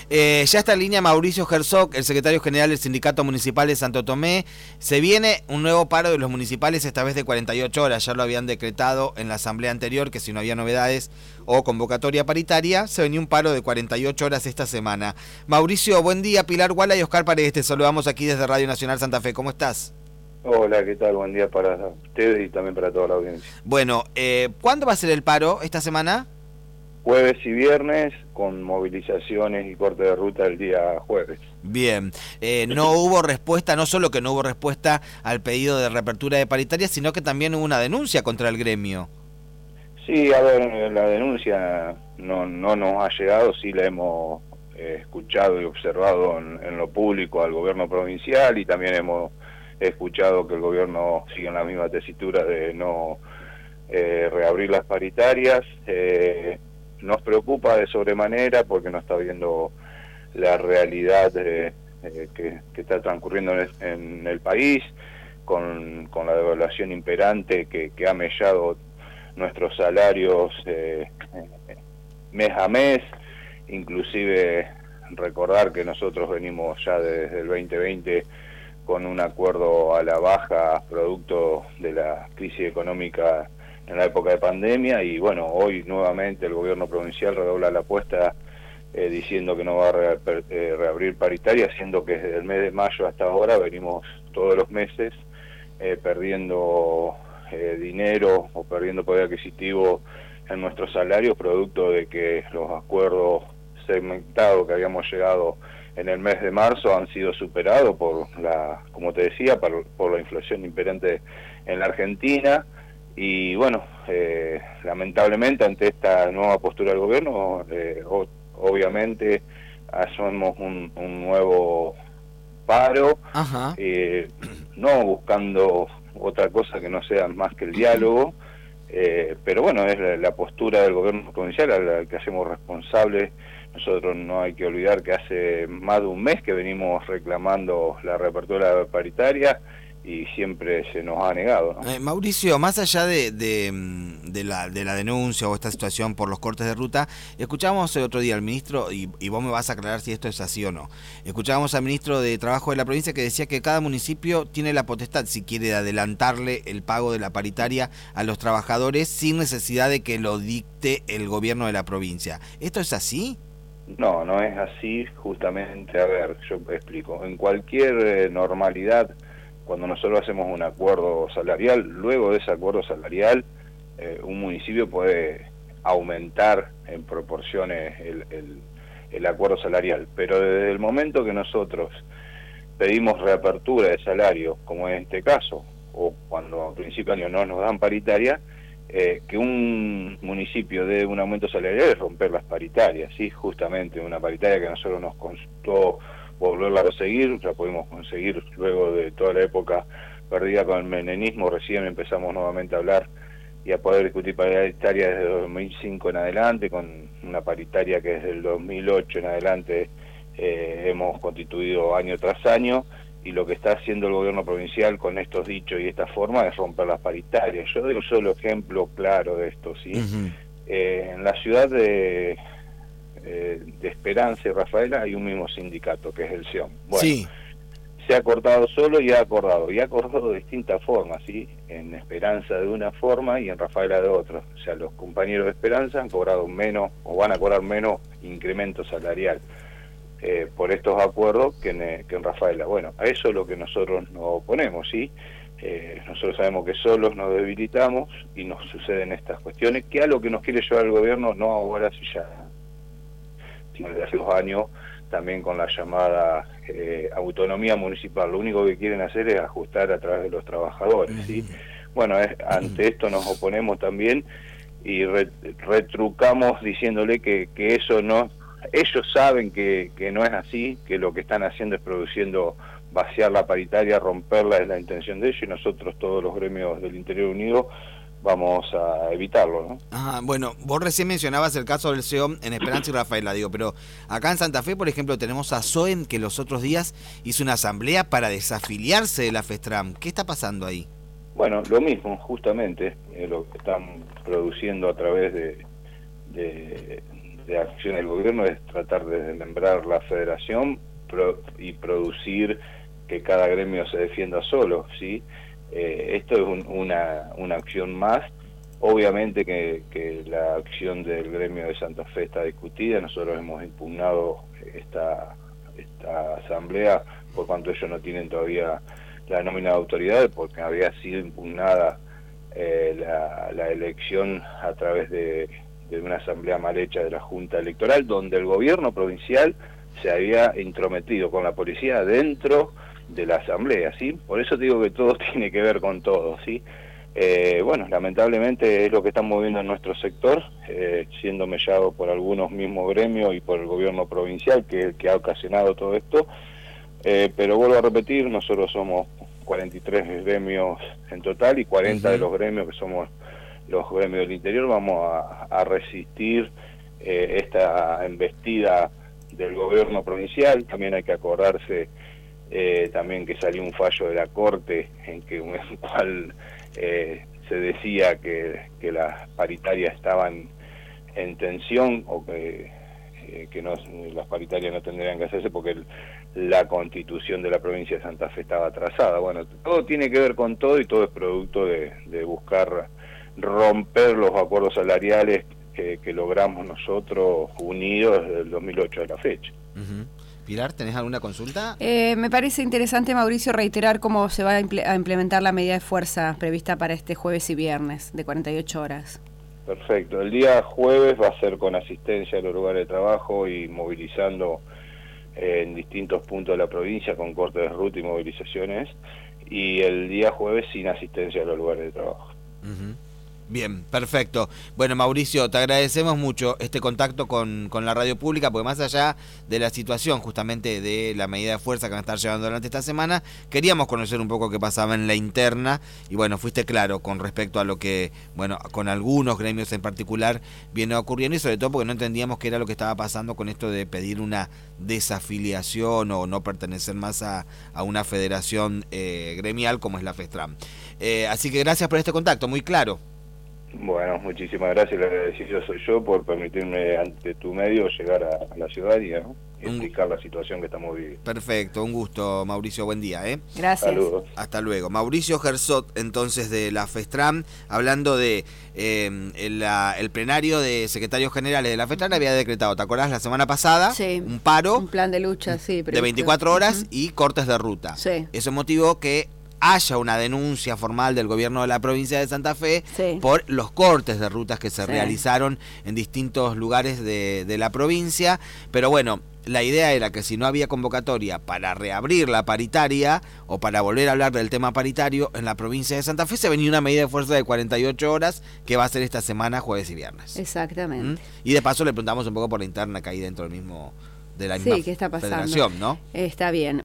Ya está en línea Mauricio Herzog, el secretario general del Sindicato Municipal de Santo Tomé. Se viene un nuevo paro de los municipales, esta vez de 48 horas. Ya lo habían decretado en la asamblea anterior, que si no había novedades o convocatoria paritaria, se venía un paro de 48 horas esta semana. Mauricio, buen día. Pilar Guala y Oscar Paredes, te saludamos aquí desde Radio Nacional Santa Fe. ¿Cómo estás? Hola, ¿qué tal? Buen día para ustedes y también para toda la audiencia. Bueno, ¿cuándo va a ser el paro esta semana? Jueves y viernes, con movilizaciones y corte de ruta el día jueves. Bien, no hubo respuesta, no solo que no hubo respuesta al pedido de reapertura de paritaria, sino que también hubo una denuncia contra el gremio. Sí, a ver, la denuncia no nos ha llegado, sí la hemos escuchado y observado en lo público al gobierno provincial, y también hemos escuchado que el gobierno sigue en la misma tesitura de no reabrir las paritarias. Nos preocupa de sobremanera porque no está viendo la realidad que está transcurriendo en el país, con la devaluación imperante que ha mellado nuestros salarios mes a mes. Inclusive recordar que nosotros venimos ya desde el 2020 con un acuerdo a la baja producto de la crisis económica en la época de pandemia, y bueno, hoy nuevamente el gobierno provincial redobla la apuesta diciendo que no va a reabrir paritaria, siendo que desde el mes de mayo hasta ahora venimos todos los meses perdiendo dinero o perdiendo poder adquisitivo en nuestros salarios, producto de que los acuerdos segmentados que habíamos llegado en el mes de marzo han sido superados por como te decía, por la inflación imperante en la Argentina. Y bueno, lamentablemente ante esta nueva postura del gobierno, obviamente hacemos un nuevo paro, no buscando otra cosa que no sea más que el diálogo, pero bueno, es la postura del gobierno provincial a la que hacemos responsables. Nosotros no hay que olvidar que hace más de un mes que venimos reclamando la reapertura paritaria y siempre se nos ha negado, ¿no? Mauricio, más allá de la denuncia o esta situación por los cortes de ruta, escuchábamos el otro día al ministro, y vos me vas a aclarar si esto es así o no, escuchábamos al ministro de Trabajo de la provincia que decía que cada municipio tiene la potestad, si quiere, adelantarle el pago de la paritaria a los trabajadores sin necesidad de que lo dicte el gobierno de la provincia. ¿Esto es así? No, no es así, justamente. A ver, yo explico. En cualquier normalidad, cuando nosotros hacemos un acuerdo salarial, luego de ese acuerdo salarial, un municipio puede aumentar en proporciones el acuerdo salarial. Pero desde el momento que nosotros pedimos reapertura de salario, como en este caso, o cuando a principio de año no nos dan paritaria, que un municipio dé un aumento salarial es romper las paritarias, ¿sí? Justamente una paritaria que a nosotros nos costó volverla a conseguir, la pudimos conseguir luego de toda la época perdida con el menemismo. Recién empezamos nuevamente a hablar y a poder discutir paritaria desde 2005 en adelante, con una paritaria que desde el 2008 en adelante hemos constituido año tras año, y lo que está haciendo el gobierno provincial con estos dichos y esta forma es romper las paritarias. Yo doy un solo ejemplo claro de esto, ¿sí? En la ciudad de Esperanza y Rafaela hay un mismo sindicato, que es el SIOM. Bueno, sí. Se ha cortado solo y ha acordado de distintas formas, ¿sí? En Esperanza de una forma y en Rafaela de otra. O sea, los compañeros de Esperanza han cobrado menos o van a cobrar menos incremento salarial por estos acuerdos que en Rafaela. Bueno, a eso es lo que nosotros nos oponemos, ¿sí? Nosotros sabemos que solos nos debilitamos y nos suceden estas cuestiones, que a lo que nos quiere llevar el gobierno, no ahora sí ya, sino desde hace 2 años, también con la llamada autonomía municipal. Lo único que quieren hacer es ajustar a través de los trabajadores, ¿sí? Bueno, ante esto nos oponemos también y retrucamos diciéndole que eso no... Ellos saben que no es así, que lo que están haciendo es produciendo, vaciar la paritaria, romperla, es la intención de ellos, y nosotros, todos los gremios del Interior Unido, vamos a evitarlo, ¿no? Ajá, bueno, vos recién mencionabas el caso del SEOM en Esperanza y Rafaela, pero acá en Santa Fe, por ejemplo, tenemos a SOEM, que los otros días hizo una asamblea para desafiliarse de la FESTRAM. ¿Qué está pasando ahí? Bueno, lo mismo, justamente, lo que están produciendo a través de de acción del gobierno es tratar de desmembrar la federación y producir que cada gremio se defienda solo, ¿sí? Esto es una acción más. Obviamente que la acción del gremio de Santa Fe está discutida. Nosotros hemos impugnado esta asamblea por cuanto ellos no tienen todavía la nómina de autoridades, porque había sido impugnada la elección a través de una asamblea mal hecha de la Junta Electoral, donde el gobierno provincial se había intrometido con la policía dentro de la asamblea, ¿sí? Por eso digo que todo tiene que ver con todo, ¿sí? Bueno, lamentablemente es lo que estamos viendo en nuestro sector, siendo mellado por algunos mismos gremios y por el gobierno provincial, que es el que ha ocasionado todo esto. Pero vuelvo a repetir, nosotros somos 43 gremios en total y 40 de los gremios que somos los gremios del interior vamos a resistir esta embestida del gobierno provincial. También hay que acordarse también que salió un fallo de la Corte en el cual se decía que las paritarias estaban en tensión o que las paritarias no tendrían que hacerse porque la Constitución de la provincia de Santa Fe estaba atrasada. Bueno, todo tiene que ver con todo y todo es producto de buscar romper los acuerdos salariales que logramos nosotros unidos desde el 2008 a la fecha. Pilar, ¿tenés alguna consulta? Me parece interesante, Mauricio, reiterar cómo se va a implementar la medida de fuerza prevista para este jueves y viernes de 48 horas. Perfecto. El día jueves va a ser con asistencia a los lugares de trabajo y movilizando en distintos puntos de la provincia con cortes de ruta y movilizaciones, y el día jueves sin asistencia a los lugares de trabajo. Bien, perfecto. Bueno, Mauricio, te agradecemos mucho este contacto con la radio pública, porque más allá de la situación justamente de la medida de fuerza que van a estar llevando durante esta semana, queríamos conocer un poco qué pasaba en la interna, y bueno, fuiste claro con respecto a lo que, bueno, con algunos gremios en particular viene ocurriendo, y sobre todo porque no entendíamos qué era lo que estaba pasando con esto de pedir una desafiliación o no pertenecer más a una federación gremial como es la FESTRAM. Así que gracias por este contacto, muy claro. Bueno, muchísimas gracias. El agradecido soy yo por permitirme ante tu medio llegar a la ciudadanía, ¿no? Y explicar la situación que estamos viviendo. Perfecto, un gusto, Mauricio, buen día. Gracias. Saludos. Hasta luego. Mauricio Gersot, entonces, de la FESTRAM, hablando de el plenario de secretarios generales de la FESTRAM había decretado, ¿te acordás? La semana pasada, sí, un paro, un plan de lucha, sí, de 24 horas y cortes de ruta. Sí. Eso motivó que haya una denuncia formal del gobierno de la provincia de Santa Fe por los cortes de rutas que se realizaron en distintos lugares de la provincia, pero bueno, la idea era que si no había convocatoria para reabrir la paritaria o para volver a hablar del tema paritario en la provincia de Santa Fe, se venía una medida de fuerza de 48 horas que va a ser esta semana, jueves y viernes. Exactamente. Y de paso le preguntamos un poco por la interna que hay dentro del mismo de la misma ¿qué está pasando? federación, ¿no? Está bien.